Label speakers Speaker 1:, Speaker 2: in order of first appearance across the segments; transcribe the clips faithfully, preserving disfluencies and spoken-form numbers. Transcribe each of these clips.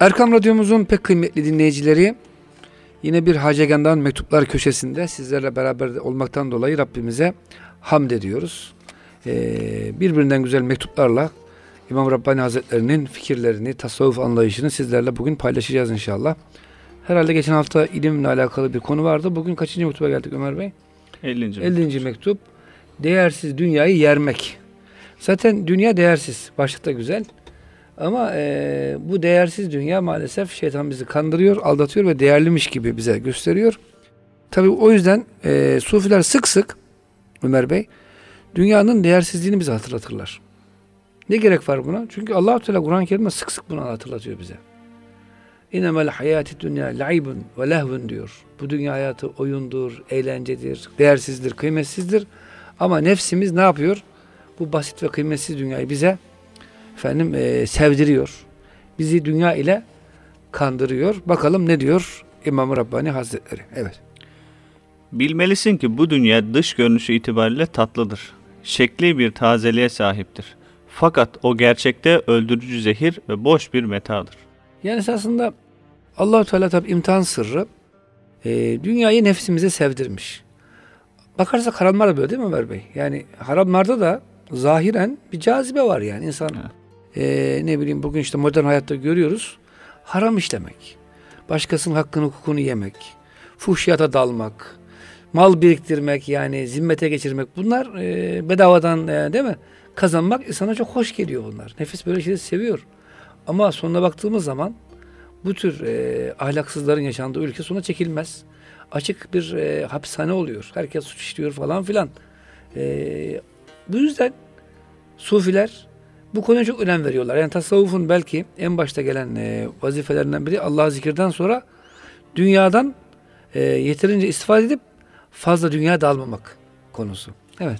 Speaker 1: Erkam Radyomuzun pek kıymetli dinleyicileri, yine bir Hacegan'dan Mektuplar köşesinde sizlerle beraber olmaktan dolayı Rabbimize hamd ediyoruz. Ee, birbirinden güzel mektuplarla İmam Rabbani Hazretleri'nin fikirlerini, tasavvuf anlayışını sizlerle bugün paylaşacağız inşallah. Herhalde geçen hafta ilimle alakalı bir konu vardı. Bugün kaçıncı mektuba geldik Ömer Bey?
Speaker 2: ellinci.
Speaker 1: ellinci mektup. Değersiz dünyayı yermek. Zaten dünya değersiz. Başlık da güzel. Ama e, bu değersiz dünya maalesef şeytan bizi kandırıyor, aldatıyor ve değerliymiş gibi bize gösteriyor. Tabii o yüzden e, Sufiler sık sık Ömer Bey dünyanın değersizliğini bize hatırlatırlar. Ne gerek var buna? Çünkü Allah-u Teala Kur'an-ı Kerim'de sık sık bunu hatırlatıyor bize. İnnemel hayati dünya la'ibun ve lehvun diyor. Bu dünya hayatı oyundur, eğlencedir, değersizdir, kıymetsizdir. Ama nefsimiz ne yapıyor? Bu basit ve kıymetsiz dünyayı bize efendim e, sevdiriyor. Bizi dünya ile kandırıyor. Bakalım ne diyor İmam Rabbani Hazretleri. Evet.
Speaker 2: Bilmelisin ki bu dünya dış görünüşü itibariyle tatlıdır. Şekli bir tazeliğe sahiptir. Fakat o gerçekte öldürücü zehir ve boş bir metadır.
Speaker 1: Yani esasında Allah-u Teala tabi imtihan sırrı e, dünyayı nefsimize sevdirmiş. Bakarsak haramlar da böyle değil mi Ömer Bey? Yani haramlarda da zahiren bir cazibe var yani insan e, ne bileyim bugün işte modern hayatta görüyoruz. Haram işlemek, başkasının hakkını hukukunu yemek, fuhşiyata dalmak, mal biriktirmek yani zimmete geçirmek bunlar e, bedavadan e, değil mi? Kazanmak insana çok hoş geliyor bunlar. Nefis böyle şeyleri seviyor. Ama sonuna baktığımız zaman bu tür e, ahlaksızların yaşandığı ülke sona çekilmez. Açık bir e, hapishane oluyor. Herkes suç işliyor falan filan. E, bu yüzden Sufiler bu konuya çok önem veriyorlar. Yani tasavvufun belki en başta gelen e, vazifelerinden biri Allah'ı zikirden sonra dünyadan e, yeterince istifade edip fazla dünya dalmamak konusu. Evet.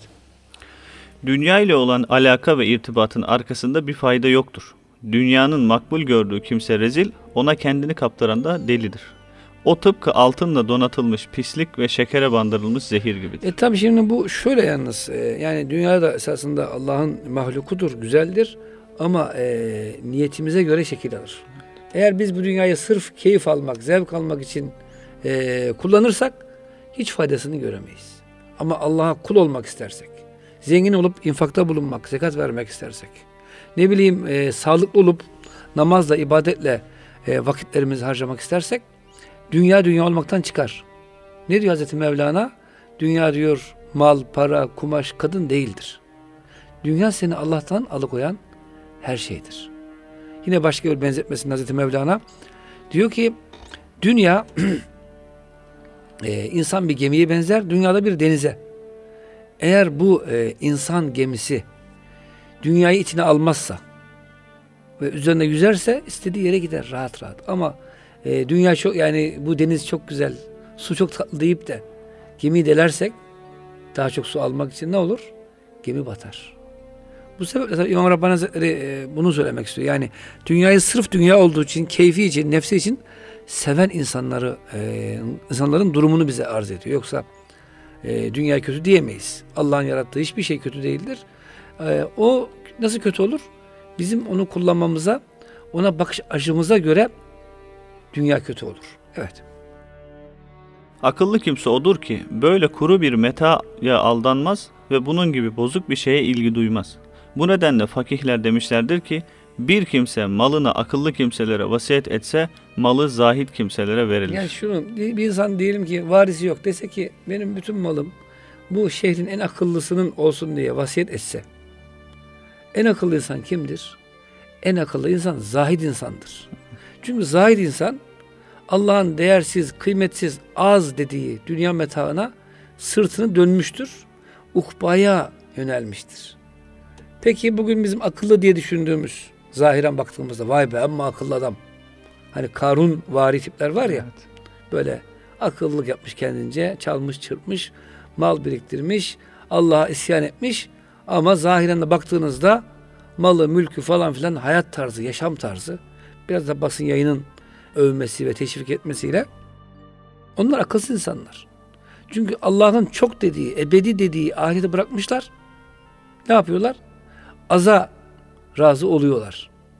Speaker 2: Dünya ile olan alaka ve irtibatın arkasında bir fayda yoktur. Dünyanın makbul gördüğü kimse rezil, ona kendini kaptıran da delidir. O tıpkı altınla donatılmış pislik ve şekere bandırılmış zehir gibidir.
Speaker 1: E tabi şimdi bu şöyle yalnız e, yani dünya da esasında Allah'ın mahlukudur, güzeldir ama e, niyetimize göre şekil alır. Eğer biz bu dünyayı sırf keyif almak, zevk almak için e, kullanırsak hiç faydasını göremeyiz. Ama Allah'a kul olmak istersek, zengin olup infakta bulunmak, zekat vermek istersek, ne bileyim e, sağlıklı olup namazla, ibadetle e, vakitlerimizi harcamak istersek dünya dünya olmaktan çıkar. Ne diyor Hazreti Mevlana? Dünya diyor mal, para, kumaş, kadın değildir. Dünya seni Allah'tan alıkoyan her şeydir. Yine başka bir benzetmesinde Hazreti Mevlana diyor ki dünya e, insan bir gemiye benzer, dünyada bir denize. Eğer bu e, insan gemisi dünyayı içine almazsa ve üzerine yüzerse istediği yere gider rahat rahat. Ama e, dünya çok yani bu deniz çok güzel, su çok tatlı deyip de gemiyi delersek daha çok su almak için ne olur? Gemi batar. Bu sebeple tabii İmam Rabbani Hazretleri e, bunu söylemek istiyor. Yani dünyayı sırf dünya olduğu için, keyfi için, nefsi için seven insanları, e, insanların durumunu bize arz ediyor. Yoksa e, dünya kötü diyemeyiz. Allah'ın yarattığı hiçbir şey kötü değildir. E, o nasıl kötü olur? Bizim onu kullanmamıza, ona bakış açımıza göre dünya kötü olur. Evet.
Speaker 2: Akıllı kimse odur ki böyle kuru bir metaya aldanmaz ve bunun gibi bozuk bir şeye ilgi duymaz. Bu nedenle fakihler demişlerdir ki bir kimse malını akıllı kimselere vasiyet etse malı zahid kimselere verilir.
Speaker 1: Yani şunu bir insan diyelim ki varisi yok dese ki benim bütün malım bu şehrin en akıllısının olsun diye vasiyet etse. En akıllı insan kimdir? En akıllı insan zahid insandır. Çünkü zahid insan Allah'ın değersiz, kıymetsiz, az dediği dünya metaına sırtını dönmüştür. Ukbaya yönelmiştir. Peki bugün bizim akıllı diye düşündüğümüz zahiren baktığımızda vay be amma akıllı adam. Hani Karun vari tipler var ya. Evet. Böyle akıllılık yapmış kendince, çalmış, çırpmış, mal biriktirmiş, Allah'a isyan etmiş ama zahiren de baktığınızda malı, mülkü falan filan hayat tarzı, yaşam tarzı biraz da basın yayının övmesi ve teşvik etmesiyle onlar akılsız insanlar. Çünkü Allah'ın çok dediği, ebedi dediği ahireti bırakmışlar. Ne yapıyorlar? Aza razı oluyorlar.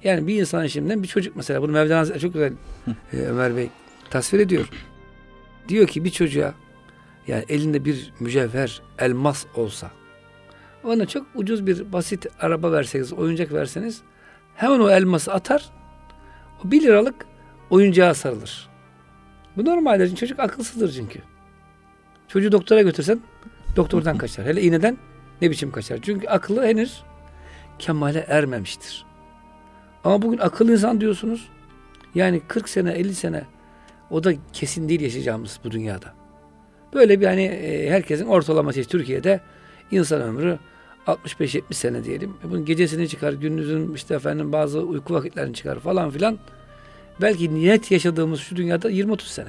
Speaker 1: Yani bir insan şimdiden bir çocuk mesela, bunu Mevlana Hazretleri çok güzel e, Ömer Bey tasvir ediyor. Diyor ki bir çocuğa yani elinde bir mücevher, elmas olsa, ona çok ucuz bir basit araba verseniz, oyuncak verseniz hemen o elması atar, o bir liralık oyuncağa sarılır. Bu normalde çocuk akılsızdır çünkü. Çocuğu doktora götürsen doktordan kaçar. Hele iğneden ne biçim kaçar. Çünkü akıllı henüz kemale ermemiştir. Ama bugün akıllı insan diyorsunuz. Yani kırk sene, elli sene o da kesin değil yaşayacağımız bu dünyada. Böyle bir hani e, herkesin ortalaması Türkiye'de insan ömrü altmış beş yetmiş sene diyelim. Bunun gecesini çıkar, gündüzün işte efendim bazı uyku vakitlerini çıkar falan filan. Belki niyet yaşadığımız şu dünyada yirmi otuz sene.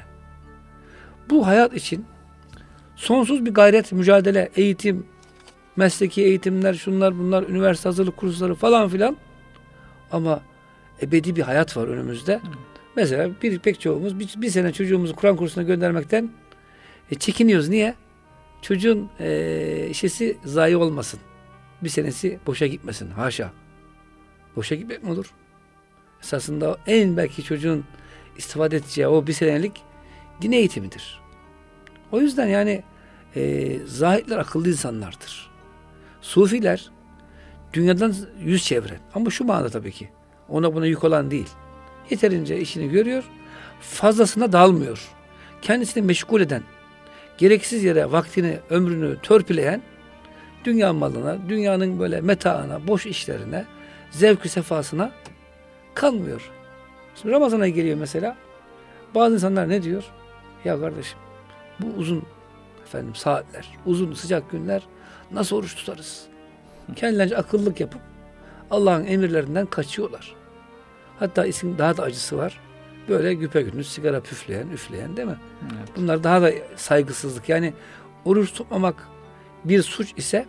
Speaker 1: Bu hayat için sonsuz bir gayret, mücadele, eğitim, mesleki eğitimler, şunlar bunlar, üniversite hazırlık kursları falan filan. Ama ebedi bir hayat var önümüzde. Hmm. Mesela bir pek çoğumuz bir, bir sene çocuğumuzu Kur'an kursuna göndermekten e, çekiniyoruz. Niye? Çocuğun e, işesi zayi olmasın. Bir senesi boşa gitmesin. Haşa. Boşa gitmek mi olur? Esasında en belki çocuğun istifade edeceği o bir senelik din eğitimidir. O yüzden yani e, zahitler akıllı insanlardır. Sufiler dünyadan yüz çeviren. Ama şu manada tabii ki. Ona buna yük olan değil. Yeterince işini görüyor. Fazlasına dalmıyor. Kendisini meşgul eden, gereksiz yere vaktini, ömrünü törpüleyen, dünya malına, dünyanın böyle metaına, boş işlerine, zevk-ü sefasına kalmıyor. Şimdi Ramazan'a geliyor mesela. Bazı insanlar ne diyor? Ya kardeşim, bu uzun efendim saatler, uzun sıcak günler nasıl oruç tutarız? Kendilerince akıllık yapıp Allah'ın emirlerinden kaçıyorlar. Hatta isim daha da acısı var. Böyle güpegündüz sigara püfleyen, üfleyen değil mi? Evet. Bunlar daha da saygısızlık. Yani oruç tutmamak bir suç ise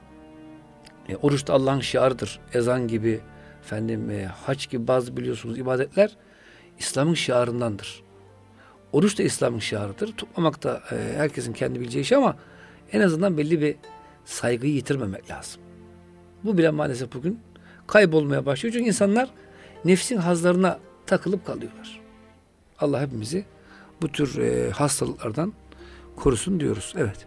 Speaker 1: e, oruç da Allah'ın şiarıdır. Ezan gibi, efendim e, hac gibi bazı biliyorsunuz ibadetler İslam'ın şiarındandır. Oruç da İslam'ın şiarıdır. Tutmamak da e, herkesin kendi bileceği iş ama en azından belli bir saygıyı yitirmemek lazım. Bu bile maalesef bugün kaybolmaya başlıyor. Çünkü insanlar nefsin hazlarına takılıp kalıyorlar. Allah hepimizi bu tür e, hastalıklardan korusun diyoruz. Evet.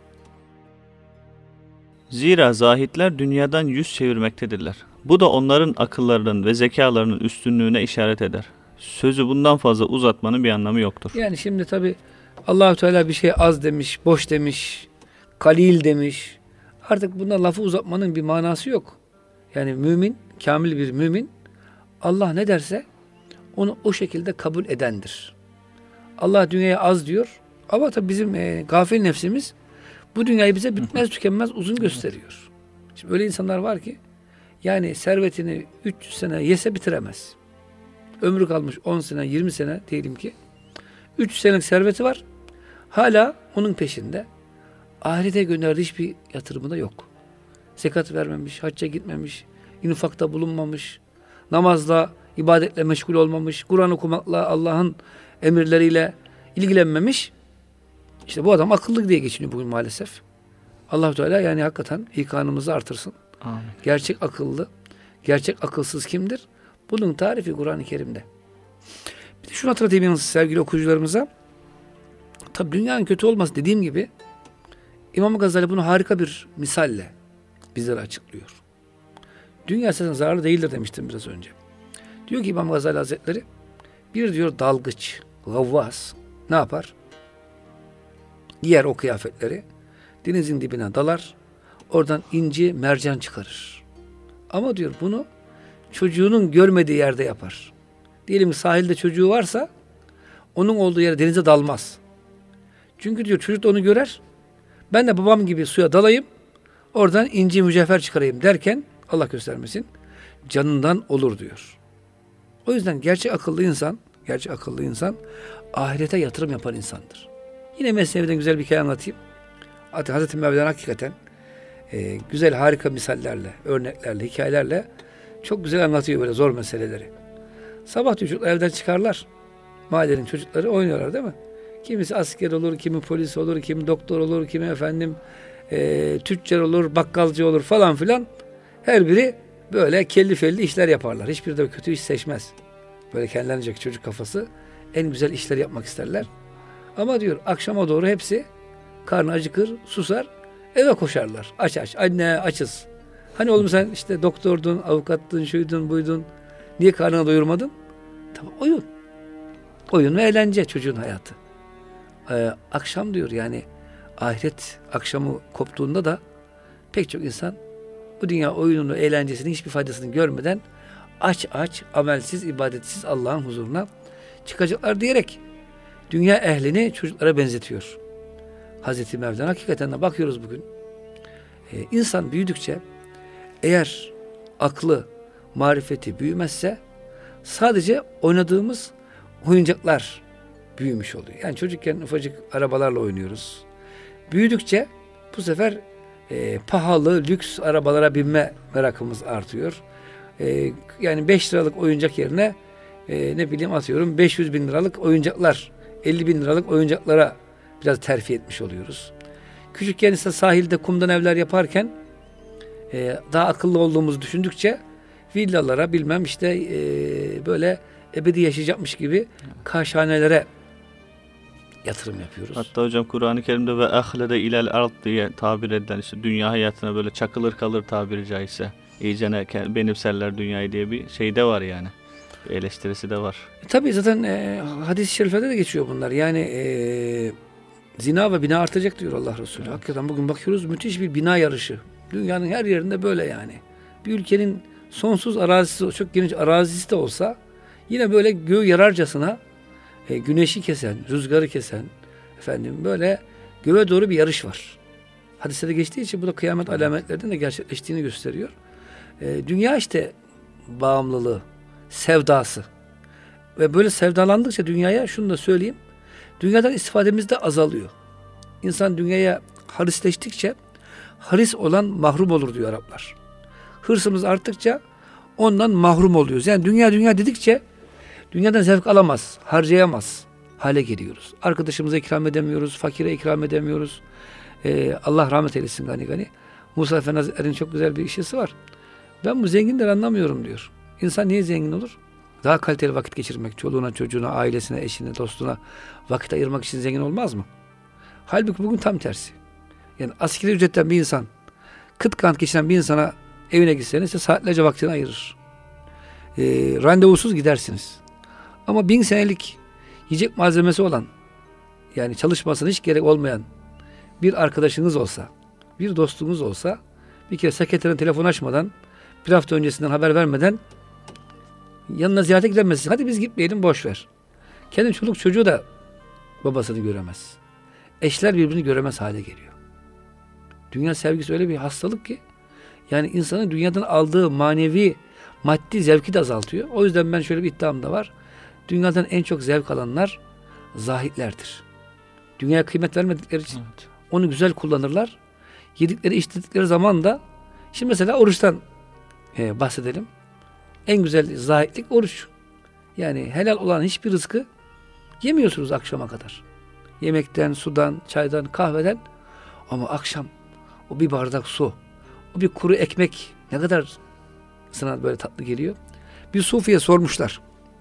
Speaker 2: Zira zahitler dünyadan yüz çevirmektedirler. Bu da onların akıllarının ve zekalarının üstünlüğüne işaret eder. Sözü bundan fazla uzatmanın bir anlamı yoktur.
Speaker 1: Yani şimdi tabi Allah-u Teala bir şey az demiş, boş demiş, kalil demiş. Artık buna lafı uzatmanın bir manası yok. Yani mümin, kamil bir mümin, Allah ne derse onu o şekilde kabul edendir. Allah dünyaya az diyor ama tabi bizim e, gafil nefsimiz bu dünyayı bize bitmez tükenmez uzun gösteriyor. Şimdi öyle insanlar var ki yani servetini üç yüz sene yese bitiremez. Ömrü kalmış on sene, yirmi sene diyelim ki. üç yüz senelik serveti var. Hala onun peşinde. Ahirete gönderdiği hiçbir yatırımı da yok. Zekat vermemiş, hacca gitmemiş, infakta bulunmamış, namazla, ibadetle meşgul olmamış, Kur'an okumakla, Allah'ın emirleriyle ilgilenmemiş. İşte bu adam akıllı diye geçiniyor bugün maalesef. Allah-u Teala yani hakikaten ikanımızı artırsın.
Speaker 2: Amin.
Speaker 1: Gerçek akıllı, gerçek akılsız kimdir? Bunun tarifi Kur'an-ı Kerim'de. Bir de şunu hatırlatayım yalnız sevgili okuyucularımıza. Tabi dünyanın kötü olması dediğim gibi İmam Gazali bunu harika bir misalle bizlere açıklıyor. Dünya esasında zararlı değildir demiştim biraz önce. Diyor ki İmam Gazali Hazretleri, bir diyor dalgıç, gavvas ne yapar? Giyer o kıyafetleri, denizin dibine dalar, oradan inci, mercan çıkarır. Ama diyor bunu çocuğunun görmediği yerde yapar. Diyelim ki sahilde çocuğu varsa onun olduğu yere denize dalmaz. Çünkü diyor çocuk da onu görer. Ben de babam gibi suya dalayım, oradan inci mücevher çıkarayım derken Allah göstermesin canından olur diyor. O yüzden gerçek akıllı insan, gerçek akıllı insan ahirete yatırım yapan insandır. Yine Mesnevi'den güzel bir hikaye anlatayım. Hazreti Mevlana hakikaten e, güzel harika misallerle, örneklerle, hikayelerle çok güzel anlatıyor böyle zor meseleleri. Sabah çocuklar evden çıkarlar. Mahallenin çocukları oynuyorlar değil mi? Kimisi asker olur, kimi polis olur, kimi doktor olur, kimi efendim e, tüccar olur, bakkalcı olur falan filan. Her biri böyle kelli felli işler yaparlar. Hiçbiri de kötü iş seçmez. Böyle kendilerince çocuk kafası en güzel işler yapmak isterler. Ama diyor akşama doğru hepsi karnı acıkır, susar, eve koşarlar. Aç aç, anne açız. Hani oğlum sen işte doktordun, avukattın, şuydun, buydun. Niye karnını doyurmadın? Tamam, oyun. Oyun ve eğlence çocuğun hayatı. Ee, akşam diyor yani ahiret akşamı koptuğunda da pek çok insan bu dünya oyununu, eğlencesini hiçbir faydasını görmeden aç aç, amelsiz, ibadetsiz Allah'ın huzuruna çıkacaklar diyerek dünya ehlini çocuklara benzetiyor. Hazreti Mevlana hakikaten de bakıyoruz bugün. Ee, insan büyüdükçe eğer aklı, marifeti büyümezse sadece oynadığımız oyuncaklar büyümüş oluyor. Yani çocukken ufacık arabalarla oynuyoruz. Büyüdükçe bu sefer e, pahalı, lüks arabalara binme merakımız artıyor. E, yani beş liralık oyuncak yerine e, ne bileyim atıyorum beş yüz bin liralık oyuncaklar, elli bin liralık oyuncaklara biraz terfi etmiş oluyoruz. Küçükken ise sahilde kumdan evler yaparken e, daha akıllı olduğumuzu düşündükçe villalara bilmem işte e, böyle ebedi yaşayacakmış gibi kaşhanelere yatırım yapıyoruz.
Speaker 2: Hatta hocam Kur'an-ı Kerim'de ve ahlede ilel ard diye tabir edilen işte dünya hayatına böyle çakılır kalır tabiri caizse. İyicene benimserler dünyayı diye bir şey de var yani. Bir eleştirisi de var.
Speaker 1: E, tabii zaten e, hadis-i şeriflerde de geçiyor bunlar. Yani e, zina ve bina artacak diyor Allah Resulü. Evet. Hakikaten bugün bakıyoruz müthiş bir bina yarışı. Dünyanın her yerinde böyle yani. Bir ülkenin sonsuz arazisi, çok geniş arazisi de olsa yine böyle göğü yararcasına e, güneşi kesen, rüzgarı kesen efendim böyle göğe doğru bir yarış var. Hadiste de geçtiği için bu da kıyamet alametlerinin de gerçekleştiğini gösteriyor. E, dünya işte bağımlılığı, sevdası ve böyle sevdalandıkça dünyaya şunu da söyleyeyim. Dünyadan istifademiz de azalıyor. İnsan dünyaya harisleştikçe haris olan mahrum olur diyor Araplar. Hırsımız arttıkça ondan mahrum oluyoruz. Yani dünya dünya dedikçe dünyadan zevk alamaz, harcayamaz hale geliyoruz. Arkadaşımıza ikram edemiyoruz, fakire ikram edemiyoruz. Ee, Allah rahmet eylesin gani gani. Musa Efendi Hazretleri'nin çok güzel bir işisi var. Ben bu zenginleri anlamıyorum diyor. İnsan niye zengin olur? Daha kaliteli vakit geçirmek, çoluğuna, çocuğuna, ailesine, eşine, dostuna vakit ayırmak için zengin olmaz mı? Halbuki bugün tam tersi. Yani asgari ücretten bir insan, kıt kant geçiren bir insana evine gitseniz size saatlerce vaktini ayırır. E, randevusuz gidersiniz. Ama bin senelik yiyecek malzemesi olan, yani çalışmasına hiç gerek olmayan bir arkadaşınız olsa, bir dostunuz olsa, bir kere sekreterin telefon açmadan, bir hafta öncesinden haber vermeden yanına ziyarete gidemezsin. Hadi biz gitmeyelim, boş ver. Kendi çoluk çocuğu da babasını göremez. Eşler birbirini göremez hale geliyor. Dünya sevgisi öyle bir hastalık ki yani insanın dünyadan aldığı manevi, maddi zevki de azaltıyor. O yüzden ben şöyle bir iddiam da var. Dünyadan en çok zevk alanlar zahitlerdir. Dünyaya kıymet vermedikleri için evet. Onu güzel kullanırlar. Yedikleri, içtikleri zaman da şimdi mesela oruçtan e, bahsedelim. En güzel zahitlik oruç. Yani helal olan hiçbir rızkı yemiyorsunuz akşama kadar. Yemekten, sudan, çaydan, kahveden ama akşam o bir bardak su, o bir kuru ekmek ne kadar sana böyle tatlı geliyor. Bir sufiye sormuşlar.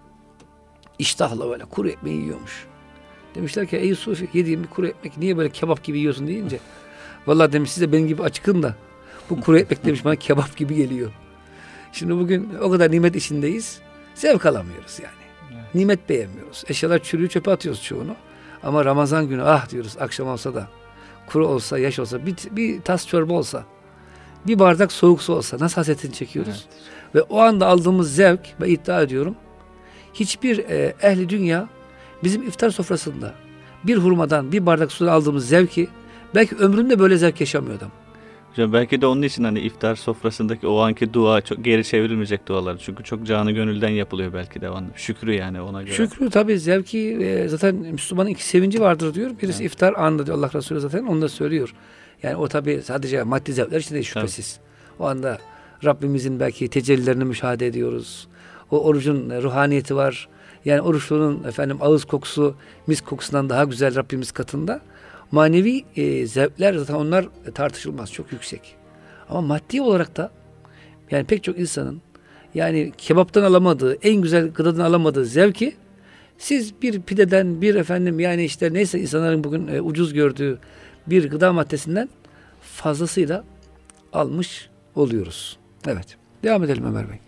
Speaker 1: İştahla böyle kuru ekmeği yiyormuş. Demişler ki ey sufi yediğin bir kuru ekmek niye böyle kebap gibi yiyorsun deyince vallahi demiş siz de benim gibi acıkın da bu kuru ekmek demiş bana kebap gibi geliyor. Şimdi bugün o kadar nimet içindeyiz. Zevk alamıyoruz yani. Evet. Nimet beğenmiyoruz. Eşyalar çürüyor çöpe atıyoruz çoğunu. Ama Ramazan günü ah diyoruz akşam olsa da kuru olsa yaş olsa bir, bir tas çorba olsa bir bardak soğuk su olsa nasıl hasretini çekiyoruz. Evet. Ve o anda aldığımız zevk ve iddia ediyorum hiçbir e, ehli dünya bizim iftar sofrasında bir hurmadan bir bardak sudan aldığımız zevki belki ömründe böyle zevk yaşamıyor adam.
Speaker 2: Hocam belki de onun için hani iftar sofrasındaki o anki dua çok geri çevrilmeyecek dualar. Çünkü çok canı gönülden yapılıyor belki de. Şükrü yani ona göre.
Speaker 1: Şükrü tabii zevki e, zaten Müslümanın iki sevinci vardır diyor. Birisi evet. iftar anında diyor Allah Resulü zaten onu da söylüyor. Yani o tabii sadece maddi zevkler için değil şüphesiz. Tabii. O anda Rabbimizin belki tecellilerini müşahede ediyoruz. O orucun ruhaniyeti var. Yani oruçlunun efendim ağız kokusu mis kokusundan daha güzel Rabbimiz katında. Manevi e, zevkler zaten onlar tartışılmaz. Çok yüksek. Ama maddi olarak da Yani pek çok insanın yani kebaptan alamadığı, en güzel gıdadan alamadığı zevki siz bir pideden, bir efendim yani işte neyse insanların bugün e, ucuz gördüğü bir gıda maddesinden fazlasıyla almış oluyoruz. Evet. Devam edelim Ömer Bey.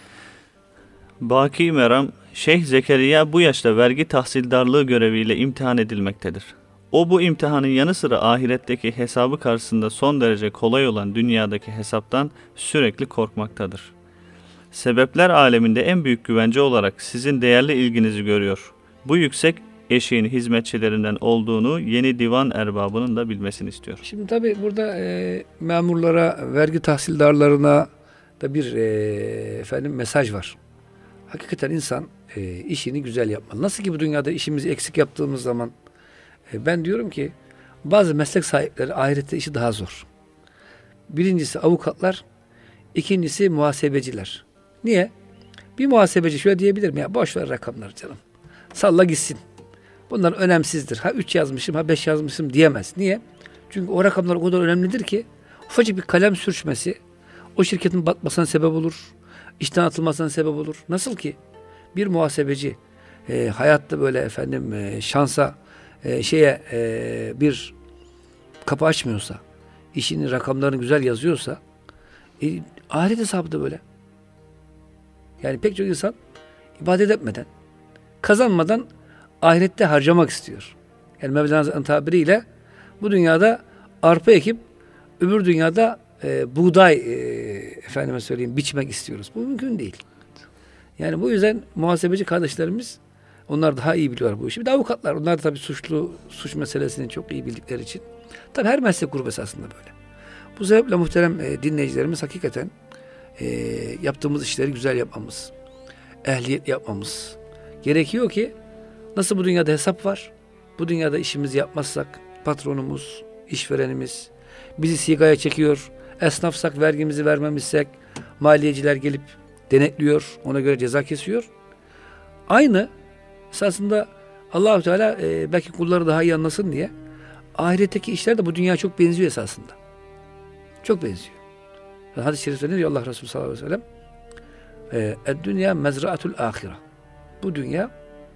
Speaker 2: Baki Meram, Şeyh Zekeriya bu yaşta vergi tahsildarlığı göreviyle imtihan edilmektedir. O bu imtihanın yanı sıra ahiretteki hesabı karşısında son derece kolay olan dünyadaki hesaptan sürekli korkmaktadır. Sebepler aleminde en büyük güvence olarak sizin değerli ilginizi görüyor. Bu yüksek eşiğin hizmetçilerinden olduğunu yeni divan erbabının da bilmesini istiyor.
Speaker 1: Şimdi tabii burada e, memurlara, vergi tahsildarlarına da bir e, efendim mesaj var. Hakikaten insan e, işini güzel yapmalı. Nasıl ki bu dünyada işimizi eksik yaptığımız zaman e, ben diyorum ki bazı meslek sahipleri ahirette işi daha zor. Birincisi avukatlar, ikincisi muhasebeciler. Niye? Bir muhasebeci şöyle diyebilir mi? Ya boş ver rakamları canım. Salla gitsin. Bunlar önemsizdir. Ha üç yazmışım, ha beş yazmışım diyemez. Niye? Çünkü o rakamlar o kadar önemlidir ki ufacık bir kalem sürçmesi o şirketin batmasına sebep olur. İşten atılmasına sebep olur. Nasıl ki bir muhasebeci e, hayatta böyle efendim e, şansa e, şeye e, bir kapı açmıyorsa, işini rakamlarını güzel yazıyorsa e, ahiret hesabı da böyle. Yani pek çok insan ibadet etmeden, kazanmadan ahirette harcamak istiyor. Yani Mevlana'nın tabiriyle bu dünyada arpa ekip öbür dünyada e, buğday e, efendime söyleyeyim biçmek istiyoruz. Bu mümkün değil. Yani bu yüzden muhasebeci kardeşlerimiz onlar daha iyi biliyorlar bu işi. Bir de avukatlar onlar da tabii suçlu suç meselesini çok iyi bildikleri için. Tabii her meslek grubu esasında böyle. Bu sebeple muhterem e, dinleyicilerimiz hakikaten e, yaptığımız işleri güzel yapmamız, ehliyet yapmamız gerekiyor ki nasıl bu dünyada hesap var? Bu dünyada işimizi yapmazsak patronumuz, işverenimiz bizi sigaya çekiyor. Esnafsak vergimizi vermemişsek maliyeciler gelip denetliyor. Ona göre ceza kesiyor. Aynı esasında Allah-u Teala e, belki kulları daha iyi anlasın diye ahiretteki işler de bu dünya çok benziyor esasında. Çok benziyor. Yani hadis-i şerifte ne diyor Allah Resulü sallallahu aleyhi ve sellem? "Ed-dünya mezra'atul ahire." Bu dünya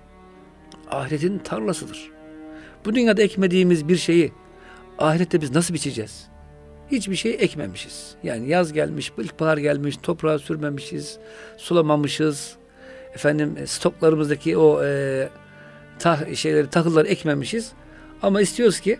Speaker 1: ahiretin tarlasıdır. Bu dünyada ekmediğimiz bir şeyi ahirette biz nasıl biçeceğiz? Hiçbir şey ekmemişiz. Yani yaz gelmiş, ilkbahar gelmiş, toprağa sürmemişiz, sulamamışız. Efendim stoklarımızdaki o e, tah, şeyleri, tahılları ekmemişiz. Ama istiyoruz ki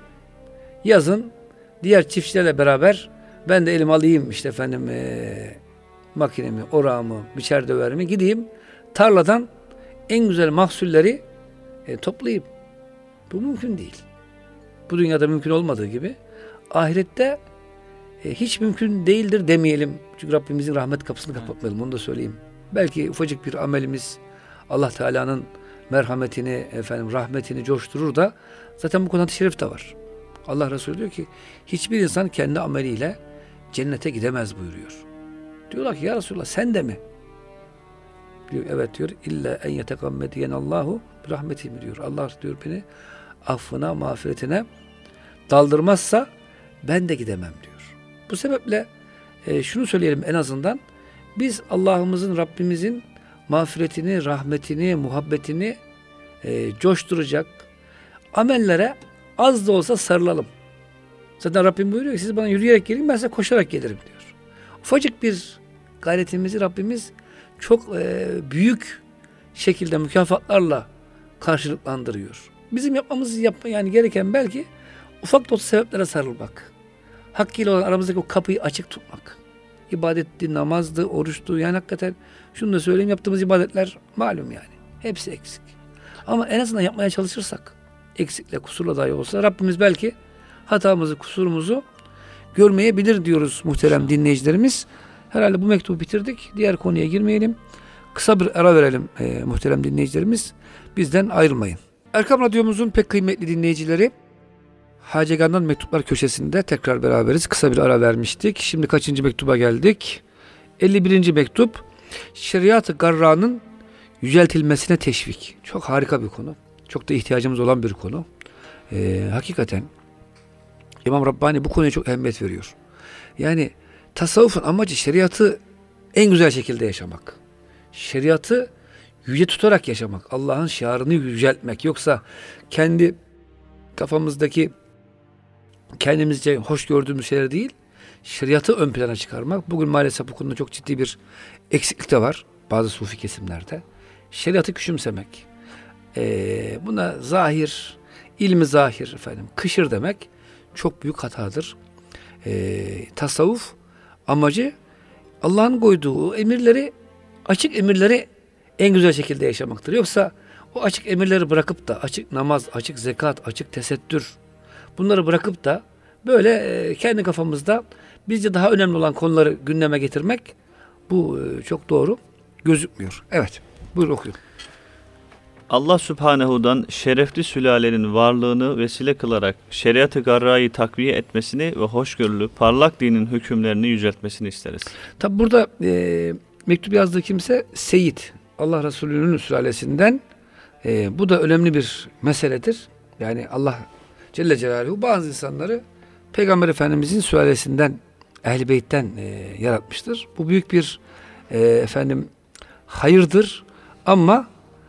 Speaker 1: yazın diğer çiftçilerle beraber ben de elime alayım işte efendim e, makinemi, orağımı, biçer döverimi gideyim tarladan en güzel mahsulleri e, toplayayım. Bu mümkün değil. Bu dünyada mümkün olmadığı gibi ahirette e, hiç mümkün değildir demeyelim. Çünkü Rabbimizin rahmet kapısını kapatmayalım. Onu da söyleyeyim. Belki ufacık bir amelimiz Allah Teala'nın merhametini, efendim rahmetini coşturur da zaten bu konuda hadis-i şerif de var. Allah Resulü diyor ki hiçbir insan kendi ameliyle cennete gidemez buyuruyor. Diyorlar ki ya Resulullah sen de mi? Diyor evet diyor. İlla en yetegammediyen Allahu rahmetimi diyor. Allah diyor beni affına, mağfiretine daldırmazsa ben de gidemem diyor. Bu sebeple e, şunu söyleyelim en azından biz Allah'ımızın, Rabbimizin mağfiretini, rahmetini, muhabbetini e, coşturacak amellere az da olsa sarılalım. Zaten Rabbim buyuruyor ki siz bana yürüyerek gelin ben size koşarak gelirim diyor. Ufacık bir gayretimizi Rabbimiz çok e, büyük şekilde mükafatlarla karşılıklandırıyor. Bizim yapmamız yapma yani gereken belki ufak da olsa sebeplere sarılmak. Hakkıyla olan aramızdaki o kapıyı açık tutmak. İbadetti, namazdı, oruçtu. Yani hakikaten şunu da söyleyeyim yaptığımız ibadetler malum yani. Hepsi eksik. Ama en azından yapmaya çalışırsak eksikle, kusurla dahi olsa Rabbimiz belki hatamızı, kusurumuzu görmeyebilir diyoruz muhterem dinleyicilerimiz. Herhalde bu mektubu bitirdik. Diğer konuya girmeyelim. Kısa bir ara verelim e, muhterem dinleyicilerimiz. Bizden ayrılmayın. Erkam Radyomuzun pek kıymetli dinleyicileri Hacegan'dan Mektuplar köşesinde tekrar beraberiz. Kısa bir ara vermiştik. Şimdi kaçıncı mektuba geldik? elli birinci mektup. Şeriat-ı Garra'nın yüceltilmesine teşvik. Çok harika bir konu. Çok da ihtiyacımız olan bir konu. Ee, hakikaten İmam Rabbani bu konuya çok ehemmiyet veriyor. Yani tasavvufun amacı şeriatı en güzel şekilde yaşamak. Şeriatı yüce tutarak yaşamak. Allah'ın şiarını yüceltmek. Yoksa kendi kafamızdaki, kendimizce hoş gördüğümüz şeyler değil, şeriatı ön plana çıkarmak. Bugün maalesef bu konuda çok ciddi bir eksiklik de var bazı sufi kesimlerde. Şeriatı küçümsemek. Ee, buna zahir, ilmi zahir efendim, kışır demek çok büyük hatadır. Ee, tasavvuf amacı Allah'ın koyduğu emirleri, açık emirleri en güzel şekilde yaşamaktır. Yoksa o açık emirleri bırakıp da açık namaz, açık zekat, açık tesettür, bunları bırakıp da böyle e, kendi kafamızda bizce daha önemli olan konuları gündeme getirmek, bu e, çok doğru gözükmüyor. Evet, buyur okuyun.
Speaker 2: Allah Sübhanehu'dan şerefli sülalenin varlığını vesile kılarak şeriat-ı garrayı takviye etmesini ve hoşgörülü, parlak dinin hükümlerini yüceltmesini isteriz.
Speaker 1: Tabi burada e, mektup yazdığı kimse Seyit, Allah Resulü'nün sülalesinden. E, bu da önemli bir meseledir. Yani Allah Celle Celaluhu bazı insanları Peygamber Efendimizin sülalesinden, Ehl-i Beyt'ten e, yaratmıştır. Bu büyük bir e, efendim hayırdır ama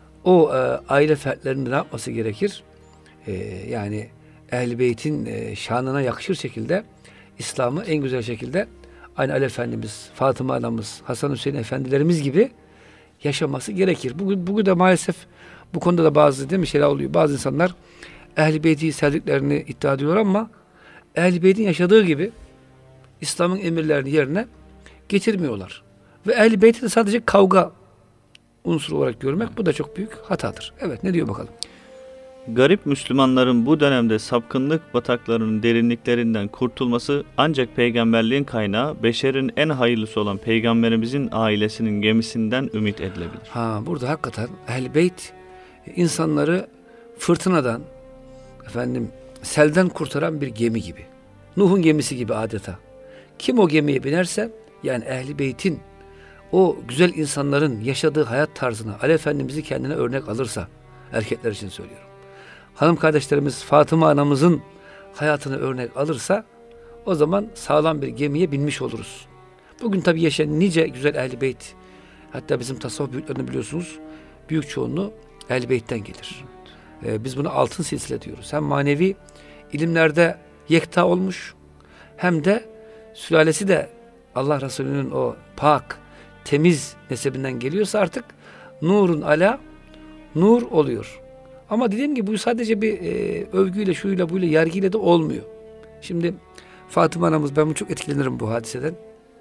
Speaker 1: o e, aile fertlerinin ne yapması gerekir? E, yani Ehl-i Beyt'in e, şanına yakışır şekilde İslam'ı en güzel şekilde aynı Ali Efendimiz, Fatıma Anamız, Hasan Hüseyin Efendilerimiz gibi yaşaması gerekir. Bugün, bugün de maalesef bu konuda da bazı değil mi şeyler oluyor. Bazı insanlar Ehl-i Beyt'i sevdiklerini iddia ediyorlar ama Ehl-i Beyt'in yaşadığı gibi İslam'ın emirlerini yerine getirmiyorlar. Ve Ehl-i Beyt'i de sadece kavga unsuru olarak görmek, bu da çok büyük hatadır. Evet, ne diyor bakalım?
Speaker 2: Garip Müslümanların bu dönemde sapkınlık bataklarının derinliklerinden kurtulması ancak peygamberliğin kaynağı, beşerin en hayırlısı olan peygamberimizin ailesinin gemisinden ümit edilebilir.
Speaker 1: Ha, burada hakikaten Ehl-i Beyt insanları fırtınadan, efendim selden kurtaran bir gemi gibi. Nuh'un gemisi gibi adeta. Kim o gemiye binerse, yani Ehl-i Beyt'in o güzel insanların yaşadığı hayat tarzına Ali Efendimiz'i kendine örnek alırsa, erkekler için söylüyorum, hanım kardeşlerimiz Fatıma anamızın hayatını örnek alırsa, o zaman sağlam bir gemiye binmiş oluruz. Bugün tabi yaşayan nice güzel Ehl-i Beyt, hatta bizim tasavvuf büyüklerini biliyorsunuz, büyük çoğunluğu Ehl-i Beyt'ten gelir. Ee, biz buna altın silsile diyoruz. Hem manevi ilimlerde yekta olmuş, hem de sülalesi de Allah Resulü'nün o pak, temiz nesebinden geliyorsa artık nurun ala nur oluyor. Ama dediğim gibi bu sadece bir e, övgüyle, şuyla, buyla, yargıyla da olmuyor. Şimdi Fatıma anamız, ben çok etkilenirim bu hadiseden.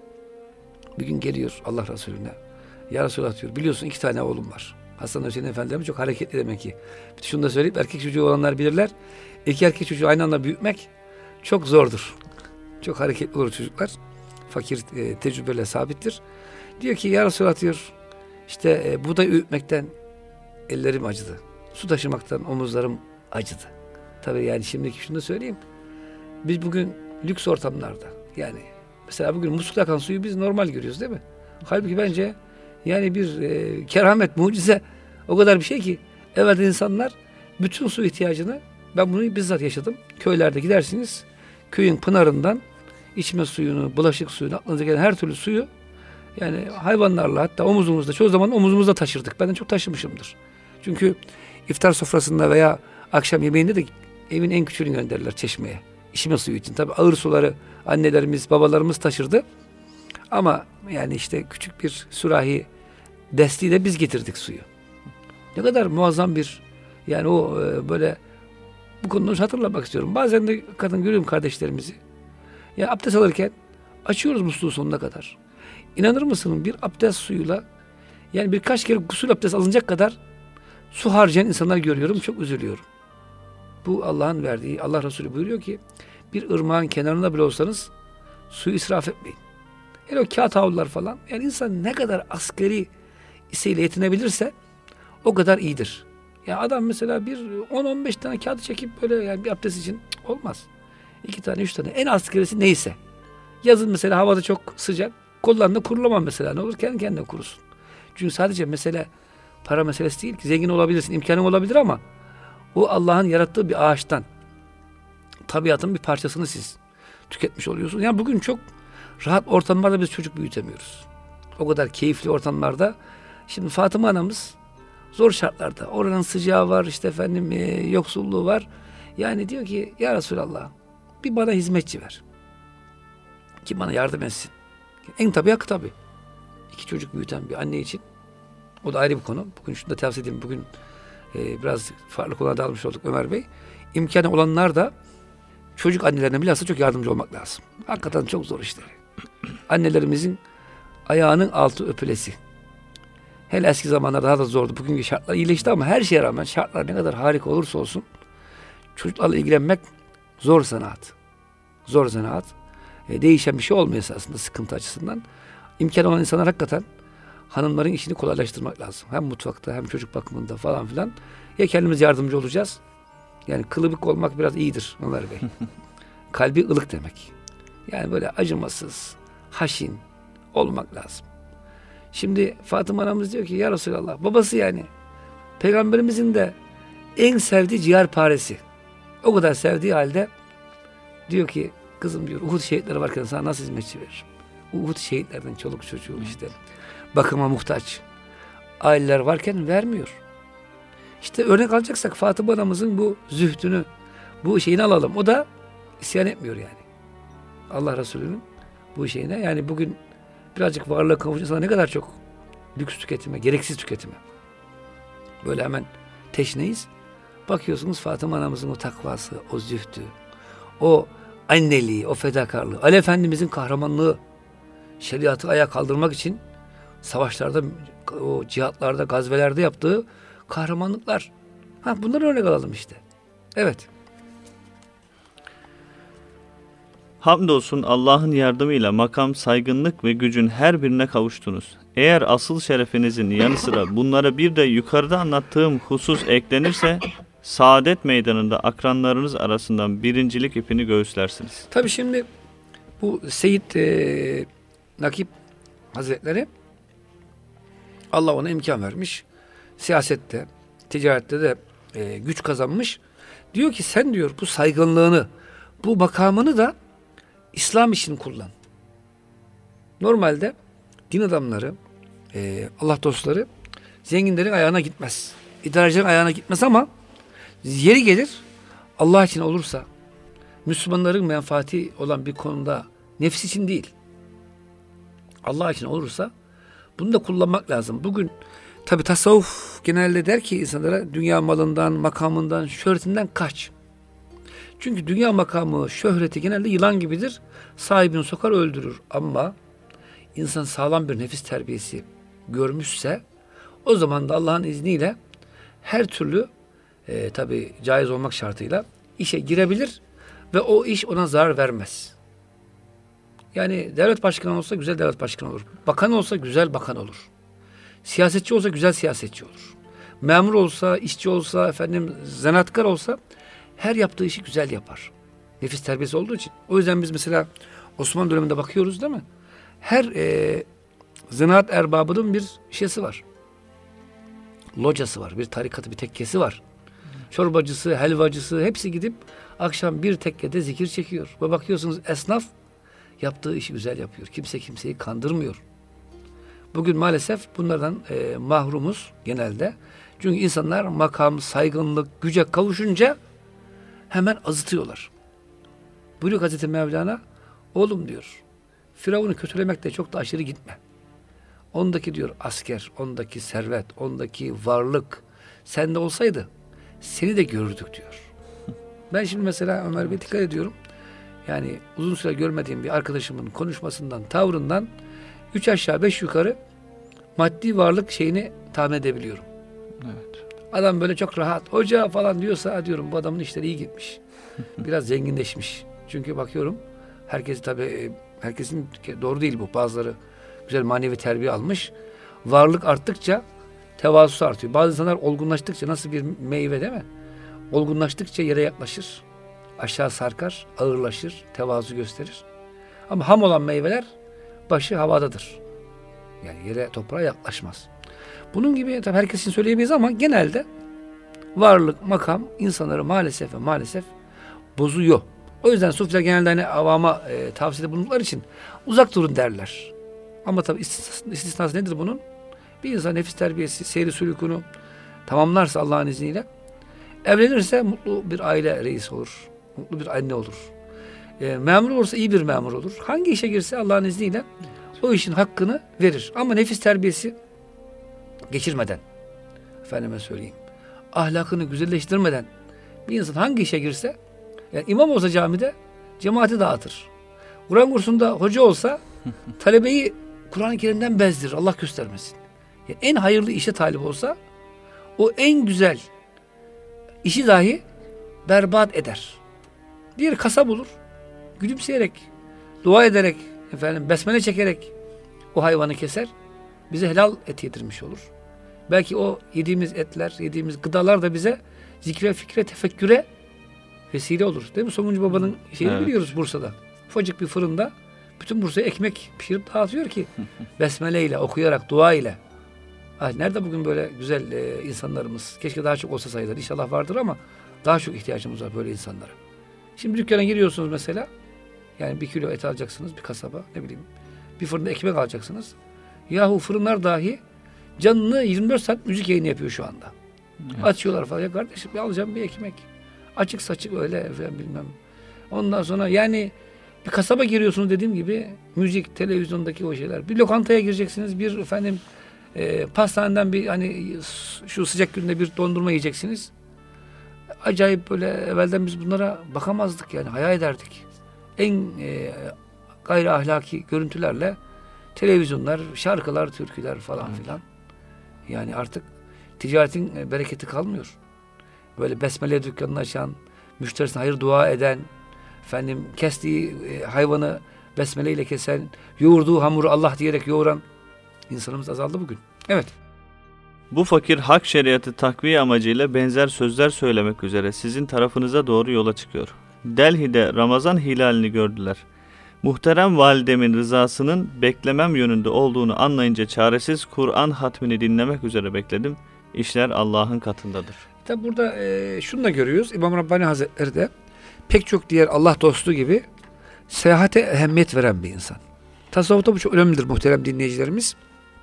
Speaker 1: Bir gün geliyor Allah Resulüne. Ya Resulallah diyor, biliyorsun iki tane oğlum var. Hasan Hüseyin Efendilerim çok hareketli demek ki. Şunu da söyleyip erkek çocuğu olanlar bilirler. İki erkek çocuğu aynı anda büyütmek çok zordur. Çok hareketli olur çocuklar. Fakir e, tecrübeyle sabittir. Diyor ki ya Resulallah diyor, işte e, buğday öğütmekten ellerim acıdı. Su taşımaktan omuzlarım acıdı. Tabii yani şimdiki şunu da söyleyeyim. Biz bugün lüks ortamlarda, yani mesela bugün muslukta akan suyu biz normal görüyoruz değil mi? Halbuki bence yani bir e, keramet, mucize, o kadar bir şey ki evvelde insanlar bütün su ihtiyacını, ben bunu bizzat yaşadım. Köylerde gidersiniz, köyün pınarından içme suyunu, bulaşık suyunu, aklınıza gelen her türlü suyu, yani hayvanlarla, hatta omuzumuzda, çoğu zaman omuzumuzda taşırdık. Ben de çok taşımışımdır. Çünkü iftar sofrasında veya akşam yemeğinde de evin en küçüğünü gönderirler çeşmeye, içme suyu için. Tabii ağır suları annelerimiz, babalarımız taşırdı. Ama yani işte küçük bir sürahi destiyle biz getirdik suyu. Ne kadar muazzam bir, yani o e, böyle, bu konuda hatırlamak istiyorum. Bazen de kadın görüyorum kardeşlerimizi. Ya abdest alırken açıyoruz musluğu sonuna kadar. İnanır mısın, bir abdest suyuyla yani birkaç kere gusül abdest alınacak kadar su harcayan insanlar görüyorum. Çok üzülüyorum. Bu Allah'ın verdiği, Allah Resulü buyuruyor ki bir ırmağın kenarında bile olsanız suyu israf etmeyin. Yani o kağıt havlular falan, yani insan ne kadar asgari isteğiyle yetinebilirse o kadar iyidir. Ya adam mesela bir on on beş tane kağıt çekip böyle, yani bir abdest için olmaz. İki tane, üç tane, en asgarisi neyse. Yazın mesela havada çok sıcak, kollarında kurulamam mesela, ne olur kendi kendine kurusun. Çünkü sadece mesele para meselesi değil ki, zengin olabilirsin, imkanın olabilir ama o Allah'ın yarattığı bir ağaçtan, tabiatın bir parçasını siz tüketmiş oluyorsunuz. Yani bugün çok rahat ortamlarda biz çocuk büyütemiyoruz. o kadar keyifli ortamlarda. Şimdi Fatıma anamız zor şartlarda. Oranın sıcağı var, işte efendim e, yoksulluğu var. Yani diyor ki ya Resulallah bir bana hizmetçi ver. Ki bana yardım etsin. En tabii hakkı tabii. İki çocuk büyüten bir anne için. O da ayrı bir konu. Bugün şunu da tavsiye edeyim. Bugün e, biraz farklı konuda dalmış olduk Ömer Bey. İmkanı olanlar da çocuk annelerine bilhassa çok yardımcı olmak lazım. Hakikaten çok zor işleri. Annelerimizin ayağının altı öpülesi. Hele eski zamanlarda daha da zordu. Bugünkü şartlar iyileşti ama her şeye rağmen şartlar ne kadar harika olursa olsun çocuklarla ilgilenmek zor zanaat. Zor zanaat. E, değişen bir şey olmuyor esasında sıkıntı açısından. İmkan olan insanlar hakikaten hanımların işini kolaylaştırmak lazım. Hem mutfakta hem çocuk bakımında falan filan. Ya kendimiz yardımcı olacağız. Yani kılıbık olmak biraz iyidir Ömer Bey. Kalbi ılık demek. Yani böyle acımasız, haşin olmak lazım. Şimdi Fatıma anamız diyor ki ya Resulallah babası yani Peygamberimizin de en sevdiği ciğerparesi. O kadar sevdiği halde diyor ki kızım diyor Uhud şehitleri varken sana nasıl hizmetçi veririm? Uhud şehitlerden çoluk çocuğu işte bakıma muhtaç. Aileler varken vermiyor. İşte örnek alacaksak Fatıma anamızın bu zühdünü, bu şeyini alalım. O da isyan etmiyor yani. Allah Resulü'nün bu şeyine. Yani bugün birazcık varlığa kavuşursa ne kadar çok lüks tüketime, gereksiz tüketime. Böyle hemen teşneyiz. Bakıyorsunuz Fatıma anamızın o takvası, o zühdü, o anneliği, o fedakarlığı, Ali Efendimizin kahramanlığı, şeriatı ayağa kaldırmak için savaşlarda, o cihatlarda, gazvelerde yaptığı kahramanlıklar. Ha, bunları örnek alalım işte. Evet.
Speaker 2: Hamdolsun Allah'ın yardımıyla makam, saygınlık ve gücün her birine kavuştunuz. Eğer asıl şerefinizin yanı sıra bunlara bir de yukarıda anlattığım husus eklenirse saadet meydanında akranlarınız arasından birincilik ipini göğüslersiniz.
Speaker 1: Tabii şimdi bu Seyyid e, Nakip Hazretleri Allah ona imkan vermiş. Siyasette, ticarette de e, güç kazanmış. Diyor ki sen diyor bu saygınlığını, bu makamını da İslam için kullan. Normalde din adamları, e, Allah dostları zenginlerin ayağına gitmez. İdarecilerin ayağına gitmez ama yeri gelir Allah için olursa, Müslümanların menfaati olan bir konuda nefs için değil, Allah için olursa bunu da kullanmak lazım. Bugün tabi tasavvuf genelde der ki insanlara dünya malından, makamından, şöhretinden kaç. Çünkü dünya makamı, şöhreti genelde yılan gibidir. Sahibini sokar öldürür. Ama insan sağlam bir nefis terbiyesi görmüşse o zaman da Allah'ın izniyle her türlü e, tabi caiz olmak şartıyla işe girebilir ve o iş ona zarar vermez. Yani devlet başkanı olsa güzel devlet başkanı olur. Bakan olsa güzel bakan olur. Siyasetçi olsa güzel siyasetçi olur. Memur olsa, işçi olsa, efendim zanaatkar olsa her yaptığı işi güzel yapar. Nefis terbiyesi olduğu için. O yüzden biz mesela Osmanlı döneminde bakıyoruz değil mi? Her e, zanaat erbabının bir şeysi var. Locası var, bir tarikatı, bir tekkesi var. Çorbacısı, helvacısı hepsi gidip akşam bir tekkede zikir çekiyor. Ve bakıyorsunuz esnaf yaptığı işi güzel yapıyor. Kimse kimseyi kandırmıyor. Bugün maalesef bunlardan e, mahrumuz genelde. Çünkü insanlar makam, saygınlık, güce kavuşunca hemen azıtıyorlar. Buyuruyor Hazreti Mevlana, oğlum diyor, Firavun'u kötülemekte çok da aşırı gitme. Ondaki diyor asker, ondaki servet, ondaki varlık sende olsaydı seni de görürdük diyor. Ben şimdi mesela Ömer Bey dikkat ediyorum. Yani uzun süre görmediğim bir arkadaşımın konuşmasından, tavrından üç aşağı beş yukarı maddi varlık şeyini tahmin edebiliyorum.
Speaker 2: Evet.
Speaker 1: Adam böyle çok rahat, hoca falan diyorsa diyorum bu adamın işleri iyi gitmiş. Biraz zenginleşmiş. Çünkü bakıyorum herkes tabii herkesin doğru değil bu. Bazıları güzel manevi terbiye almış. Varlık arttıkça tevazusu artıyor. Bazı insanlar olgunlaştıkça nasıl bir meyve değil mi? Olgunlaştıkça yere yaklaşır. Aşağı sarkar, ağırlaşır, tevazu gösterir. Ama ham olan meyveler başı havadadır. Yani yere, toprağa yaklaşmaz. Bunun gibi tabii herkesin söyleyemeyiz ama genelde varlık, makam insanları maalesef ve maalesef bozuyor. O yüzden sufiler genelde hani avama e, tavsiyede bulundukları için uzak durun derler. Ama tabii istisnası, istisnası nedir bunun? Bir insan nefis terbiyesi, seyri sülükünü tamamlarsa Allah'ın izniyle, evlenirse mutlu bir aile reisi olur. Mutlu bir anne olur. E, memur olursa iyi bir memur olur. Hangi işe girse Allah'ın izniyle o işin hakkını verir. Ama nefis terbiyesi geçirmeden, efendime söyleyeyim, ahlakını güzelleştirmeden bir insan hangi işe girse, yani imam olsa camide cemaati dağıtır. Kur'an kursunda hoca olsa talebeyi Kur'an-ı Kerim'den bezdirir. Allah göstermesin. Yani en hayırlı işe talip olsa o en güzel işi dahi berbat eder. Diğer kasap olur. Gülümseyerek, dua ederek, efendim besmele çekerek o hayvanı keser. Bize helal et yedirmiş olur. Belki o yediğimiz etler, yediğimiz gıdalar da bize zikre, fikre, tefekküre vesile olur. Değil mi? Somuncu Baba'nın şeyini evet. biliyoruz Bursa'da. Ufacık bir fırında bütün Bursa'ya ekmek pişirip dağıtıyor ki besmele ile, okuyarak, dua ile. Ah, nerede bugün böyle güzel e, insanlarımız? Keşke daha çok olsa sayılar. İnşallah vardır ama daha çok ihtiyacımız var böyle insanlara. Şimdi dükkana giriyorsunuz mesela. Yani bir kilo et alacaksınız bir kasaba. Ne bileyim. Bir fırında ekmek alacaksınız. Yahu fırınlar dahi canını yirmi dört saat müzik yayını yapıyor şu anda. Evet. Açıyorlar falan. Ya kardeşim alacağım bir ekmek. Açık saçık öyle efendim bilmem. Ondan sonra yani bir kasaba giriyorsunuz dediğim gibi müzik, televizyondaki o şeyler. Bir lokantaya gireceksiniz. Bir efendim e, pastaneden bir hani şu sıcak günde bir dondurma yiyeceksiniz. Acayip böyle evvelden biz bunlara bakamazdık yani hayal ederdik. En e, gayri ahlaki görüntülerle televizyonlar, şarkılar, türküler falan evet. filan. Yani artık ticaretin bereketi kalmıyor. Böyle besmele dükkanını açan, müşterisine hayır dua eden, efendim kestiği e, hayvanı besmeleyle kesen, yoğurduğu hamuru Allah diyerek yoğuran insanımız azaldı bugün. Evet.
Speaker 2: Bu fakir hak şeriatı takviye amacıyla benzer sözler söylemek üzere sizin tarafınıza doğru yola çıkıyor. Delhi'de Ramazan hilalini gördüler. Muhterem validemin rızasının beklemem yönünde olduğunu anlayınca çaresiz Kur'an hatmini dinlemek üzere bekledim. İşler Allah'ın katındadır.
Speaker 1: Tabi burada e, şunu da görüyoruz. İmam Rabbani Hazretleri de pek çok diğer Allah dostu gibi seyahate ehemmiyet veren bir insan. Tasavvufta bu çok önemlidir muhterem dinleyicilerimiz.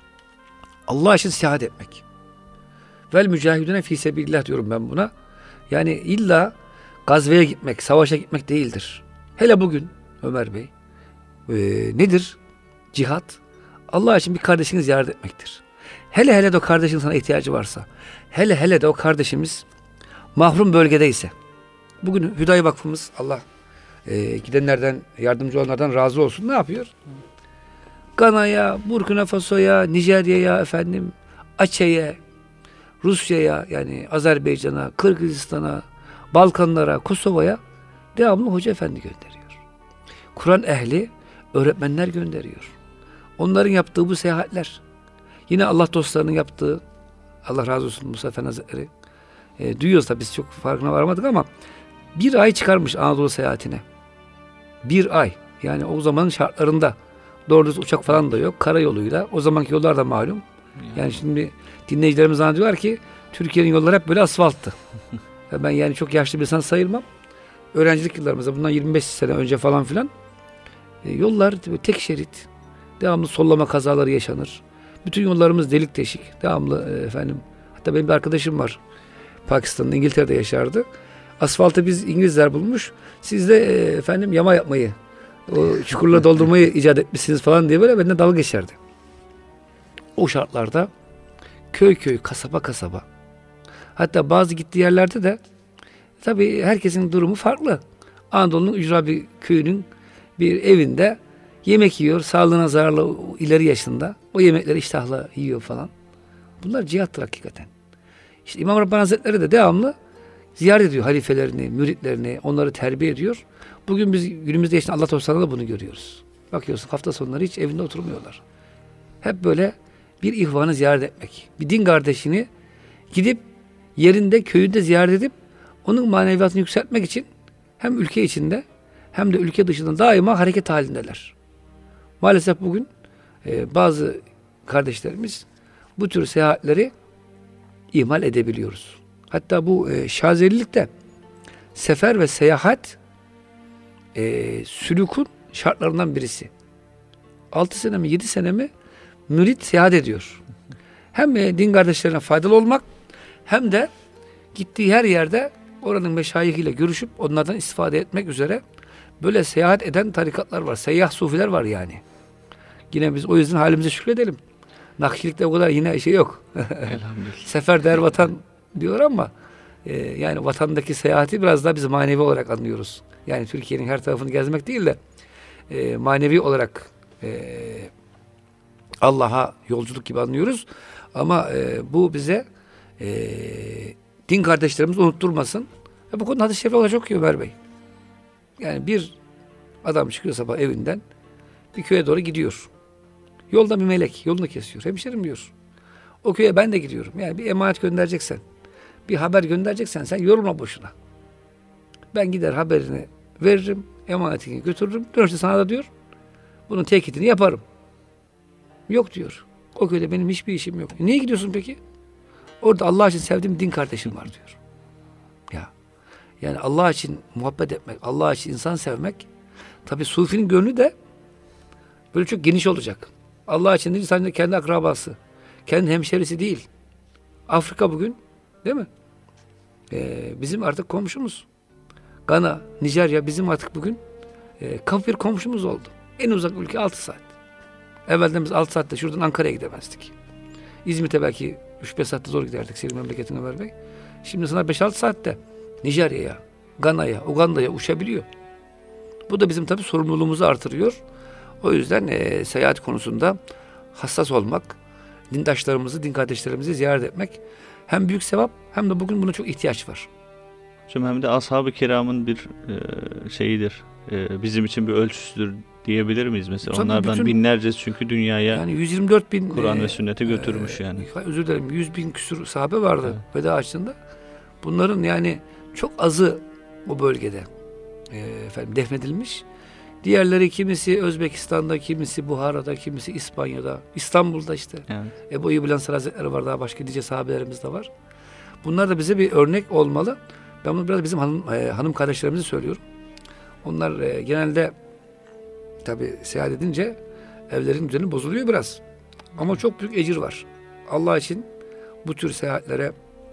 Speaker 1: Allah için seyahat etmek. Vel mücahidüne fî sebilillah diyorum ben buna. Yani illa gazveye gitmek, savaşa gitmek değildir. Hele bugün Ömer Bey e, nedir? Cihat. Allah için bir kardeşini ziyaret etmektir. Hele hele de o kardeşin sana ihtiyacı varsa, hele hele de o kardeşimiz mahrum bölgedeyse. Bugün Hüdayi Vakfımız Allah e, gidenlerden, yardımcı olanlardan razı olsun. Ne yapıyor? Gana'ya, Burkina Faso'ya, Nijerya'ya, efendim, Açe'ye, Rusya'ya, yani Azerbaycan'a, Kırgızistan'a, Balkanlara, Kosova'ya devamlı hoca efendi gönderiyor. Kur'an ehli öğretmenler gönderiyor. Onların yaptığı bu seyahatler, yine Allah dostlarının yaptığı, Allah razı olsun Musa Efendi Hazretleri, e, duyuyoruz tabi biz çok farkına varamadık ama bir ay çıkarmış Anadolu seyahatine. Bir ay. Yani o zamanın şartlarında doğru düz uçak falan da yok. Karayoluyla. O zamanki yollar da malum. Yani şimdi dinleyicilerimiz zannediyorlar ki Türkiye'nin yolları hep böyle asfalttı. Ve ben yani çok yaşlı bir insan sayılmam. Öğrencilik yıllarımızda bundan yirmi beş sene önce falan filan e, yollar tek şerit. Devamlı sollama kazaları yaşanır. Bütün yollarımız delik deşik. Devamlı e, efendim. Hatta benim bir arkadaşım var. Pakistan'da, İngiltere'de yaşardı. Asfaltı biz İngilizler bulmuş. Siz de e, efendim yama yapmayı, o çukurla doldurmayı icat etmişsiniz falan diye böyle benden dalga geçerdi. O şartlarda köy köy, kasaba kasaba. Hatta bazı gittiği yerlerde de tabii herkesin durumu farklı. Anadolu'nun ücra bir köyünün bir evinde yemek yiyor. Sağlığına zararlı ileri yaşında. O yemekleri iştahla yiyor falan. Bunlar cihattır hakikaten. İşte İmam Rabbani Hazretleri de devamlı ziyaret ediyor halifelerini, müritlerini, onları terbiye ediyor. Bugün biz günümüzde yaşayan Allah dostlarında da bunu görüyoruz. Bakıyorsun hafta sonları hiç evinde oturmuyorlar. Hep böyle bir ihvanı ziyaret etmek. Bir din kardeşini gidip yerinde, köyünde ziyaret edip onun maneviyatını yükseltmek için hem ülke içinde hem de ülke dışında daima hareket halindeler. Maalesef bugün e, bazı kardeşlerimiz bu tür seyahatleri ihmal edebiliyoruz. Hatta bu e, Şazelilikte sefer ve seyahat e, sülükün şartlarından birisi. altı sene mi yedi sene mi mürit seyahat ediyor. Hem din kardeşlerine faydalı olmak hem de gittiği her yerde oranın meşayihiyle görüşüp onlardan istifade etmek üzere böyle seyahat eden tarikatlar var. Seyyah sufiler var yani. Yine biz o yüzden halimize şükredelim. Nakşilikte o kadar yine şey yok. Sefer der vatan diyor ama e, yani vatandaki seyahati biraz daha biz manevi olarak anlıyoruz. Yani Türkiye'nin her tarafını gezmek değil de e, manevi olarak e, Allah'a yolculuk gibi anlıyoruz. Ama e, bu bize e, din kardeşlerimiz unutturmasın. E, bu konuda hadis-i şerif olacak ki Ömer Bey. Yani bir adam çıkıyor sabah evinden bir köye doğru gidiyor. Yolda bir melek yolunu kesiyor. Hemşerim diyor. O köye ben de gidiyorum. Yani bir emanet göndereceksen, bir haber göndereceksen sen yorulma boşuna. Ben gider haberini veririm, emanetini götürürüm. Dönüşte sana da diyor, bunun tekitini yaparım. Yok diyor. O köyde benim hiçbir işim yok. E niye gidiyorsun peki? Orada Allah için sevdiğim din kardeşim var diyor. Ya. Yani Allah için muhabbet etmek, Allah için insan sevmek, tabii sufinin gönlü de böyle çok geniş olacak. Allah için değil, sadece kendi akrabası, kendi hemşerisi değil. Afrika bugün, değil mi? Ee, bizim artık komşumuz. Gana, Nijerya bizim artık bugün e, kapı bir komşumuz oldu. En uzak ülke altı saat. Evvelden biz altı saatte şuradan Ankara'ya gidemezdik. İzmit'e belki üç beş saatte zor giderdik senin memleketin Ömer Bey. Şimdi sana beş altı saatte Nijerya'ya, Gana'ya, Uganda'ya uçabiliyor. Bu da bizim tabii sorumluluğumuzu artırıyor. O yüzden e, seyahat konusunda hassas olmak, dindaşlarımızı, din kardeşlerimizi ziyaret etmek hem büyük sevap hem de bugün buna çok ihtiyaç var.
Speaker 2: Şimdi hem de ashab-ı kiramın bir e, şeyidir, e, bizim için bir ölçüsüdür diyebilir miyiz mesela? Tabii onlardan bütün, binlerce çünkü dünyaya yani yüz yirmi dört bin Kur'an e, ve sünneti götürmüş e, yani.
Speaker 1: Özür dilerim, yüz bin küsur sahabe vardı evet. Veda açtığında. Bunların yani çok azı o bölgede e, efendim defnedilmiş. Diğerleri kimisi Özbekistan'da, kimisi Buhara'da, kimisi İspanya'da, İstanbul'da işte. Evet. Ebu Eyyub el-Ensari Hazretleri var, daha başka nice sahabelerimiz de var. Bunlar da bize bir örnek olmalı. Ben bunu biraz bizim hanım, e, hanım kardeşlerimize söylüyorum. Onlar e, genelde tabii seyahat edince evlerin düzeni bozuluyor biraz. Ama çok büyük ecir var. Allah için bu tür seyahatlere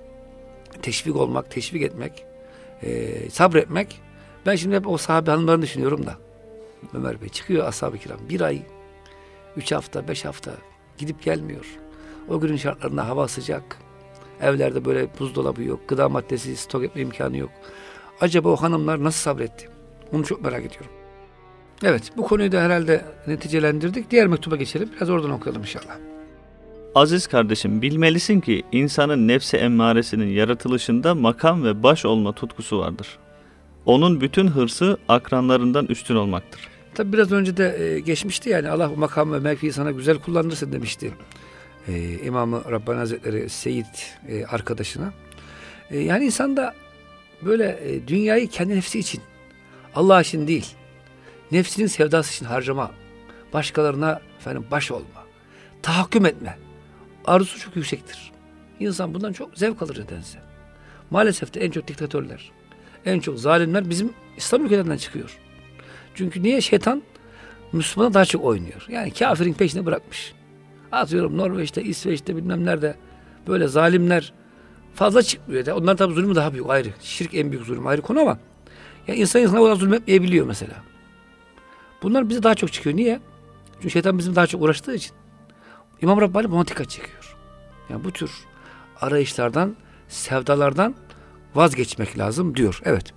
Speaker 1: teşvik olmak, teşvik etmek, e, sabretmek. Ben şimdi hep o sahabe hanımlarını düşünüyorum da. Ömer Bey çıkıyor ashab-ı kiram. Bir ay, üç hafta, beş hafta gidip gelmiyor. O günün şartlarında hava sıcak. Evlerde böyle buzdolabı yok. Gıda maddesi stok etme imkanı yok. Acaba o hanımlar nasıl sabretti? Onu çok merak ediyorum. Evet, bu konuyu da herhalde neticelendirdik. Diğer mektuba geçelim. Biraz oradan okuyalım inşallah.
Speaker 2: Aziz kardeşim, bilmelisin ki insanın nefsi emmaresinin yaratılışında makam ve baş olma tutkusu vardır. Onun bütün hırsı akranlarından üstün olmaktır.
Speaker 1: Tabi biraz önce de e, geçmişti yani Allah makam ve mevkiyi sana güzel kullanırsın demişti. E, İmam-ı Rabbani Hazretleri Seyyid e, arkadaşına. E, yani insan da böyle e, dünyayı kendi nefsi için, Allah için değil, nefsinin sevdası için harcama, başkalarına efendim baş olma, tahakküm etme arzusu çok yüksektir. İnsan bundan çok zevk alır nedense. Maalesef de en çok diktatörler, en çok zalimler bizim İslam ülkelerinden çıkıyor. Çünkü niye? Şeytan Müslümana daha çok oynuyor. Yani kafirin peşine bırakmış. Atıyorum Norveç'te, İsveç'te bilmem nerede böyle zalimler fazla çıkmıyor. Onların tabi zulmü daha büyük ayrı. Şirk en büyük zulüm ayrı konu ama yani insan insana kadar zulmetmeyebiliyor mesela. Bunlar bize daha çok çıkıyor. Niye? Çünkü şeytan bizim daha çok uğraştığı için. İmam Rabbani buna dikkat çekiyor. Yani bu tür arayışlardan, sevdalardan vazgeçmek lazım diyor. Evet.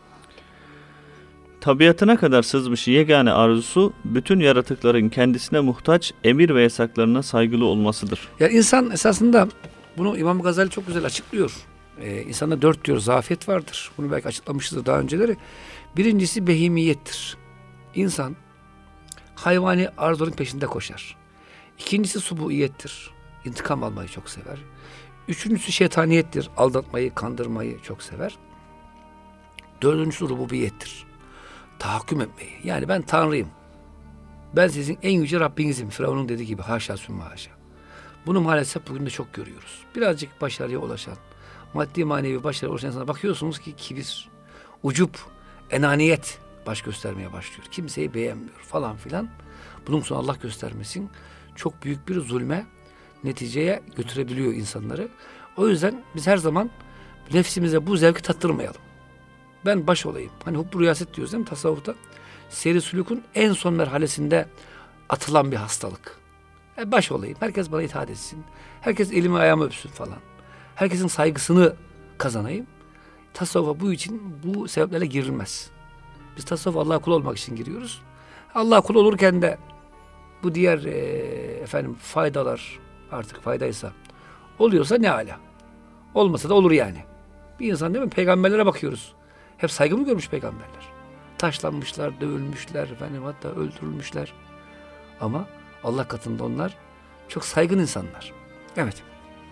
Speaker 2: Tabiatına kadar sızmış yegane arzusu bütün yaratıkların kendisine muhtaç emir ve yasaklarına saygılı olmasıdır.
Speaker 1: Yani insan esasında bunu İmam Gazali çok güzel açıklıyor. Ee, insanda dört diyor zafiyet vardır. Bunu belki açıklamışızdır daha önceleri. Birincisi behimiyettir. İnsan hayvani arzuların peşinde koşar. İkincisi subuiyettir. İntikam almayı çok sever. Üçüncüsü şeytaniyettir. Aldatmayı, kandırmayı çok sever. Dördüncüsü rububiyettir. Tahakküm etmeyi. Yani ben Tanrıyım. Ben sizin en yüce Rabbinizim. Firavun'un dediği gibi haşa sümme haşa. Bunu maalesef bugün de çok görüyoruz. Birazcık başarıya ulaşan, maddi manevi başarıya ulaşan insana bakıyorsunuz ki kibir, ucup, enaniyet baş göstermeye başlıyor. Kimseyi beğenmiyor falan filan. Bunun sonu Allah göstermesin. Çok büyük bir zulme, neticeye götürebiliyor insanları. O yüzden biz her zaman nefsimize bu zevki tattırmayalım. Ben baş olayım. Hani hubbu riyaset diyoruz değil mi tasavvufta? Seyri sülükün en son merhalesinde atılan bir hastalık. Yani baş olayım. Herkes bana itaat etsin. Herkes elimi ayağımı öpsün falan. Herkesin saygısını kazanayım. Tasavvufa bu için bu sebeplerle girilmez. Biz tasavvufa Allah'a kul olmak için giriyoruz. Allah'a kul olurken de bu diğer e, efendim faydalar artık faydaysa oluyorsa ne ala. Olmasa da olur yani. Bir insan değil mi? Peygamberlere bakıyoruz. Hep saygı mı görmüş peygamberler? Taşlanmışlar, dövülmüşler, efendim hatta öldürülmüşler. Ama Allah katında onlar çok saygın insanlar. Evet.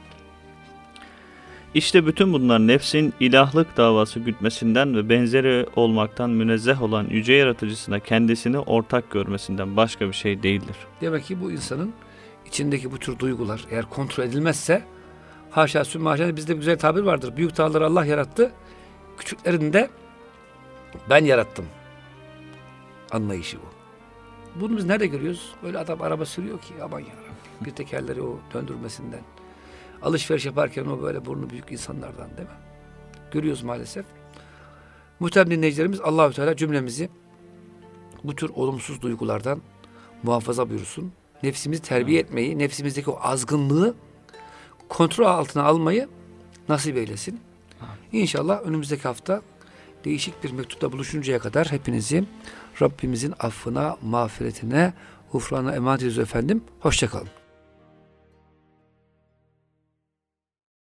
Speaker 2: İşte bütün bunlar nefsin ilahlık davası gütmesinden ve benzeri olmaktan münezzeh olan yüce yaratıcısına kendisini ortak görmesinden başka bir şey değildir.
Speaker 1: Demek ki bu insanın içindeki bu tür duygular eğer kontrol edilmezse haşa sümme haşa bizde bir güzel tabir vardır. Büyük dağları Allah yarattı. Küçüklerini de ben yarattım. Anlayışı bu. Bunu biz nerede görüyoruz? Böyle adam araba sürüyor ki aman yarabbim. Bir tekerleri o döndürmesinden. Alışveriş yaparken o böyle burnu büyük insanlardan değil mi? Görüyoruz maalesef. Muhterem dinleyicilerimiz Allah-u Teala cümlemizi bu tür olumsuz duygulardan muhafaza buyursun. Nefsimizi terbiye etmeyi, nefsimizdeki o azgınlığı kontrol altına almayı nasip eylesin. İnşallah önümüzdeki hafta değişik bir mektupta buluşuncaya kadar hepinizi Rabbimizin affına, mağfiretine, gufrana emanet ediyoruz efendim. Hoşça kalın.